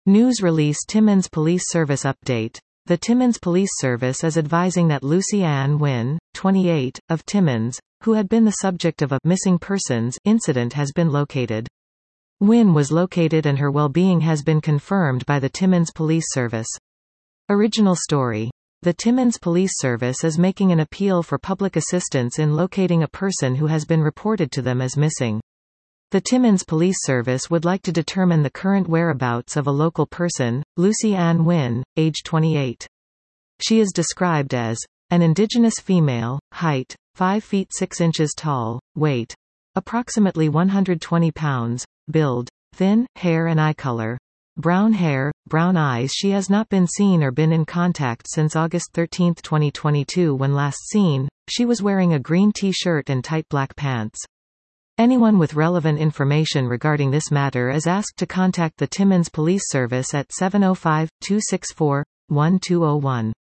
News release Timmins Police Service update. The Timmins Police Service is advising that Lucy Ann Wynn, 28, of Timmins, who had been the subject of a missing persons incident has been located. Wynn was located and her well-being has been confirmed by the Timmins Police Service. Original story. The Timmins Police Service is making an appeal for public assistance in locating a person who has been reported to them as missing. The Timmins Police Service would like to determine the current whereabouts of a local person, Lucy Ann Wynn, age 28. She is described as an Indigenous female, height, 5 feet 6 inches tall, weight, approximately 120 pounds, build, thin, hair and eye color, brown hair, brown eyes. She has not been seen or been in contact since August 13, 2022 when last seen. She was wearing a green t-shirt and tight black pants. Anyone with relevant information regarding this matter is asked to contact the Timmins Police Service at 705-264-1201.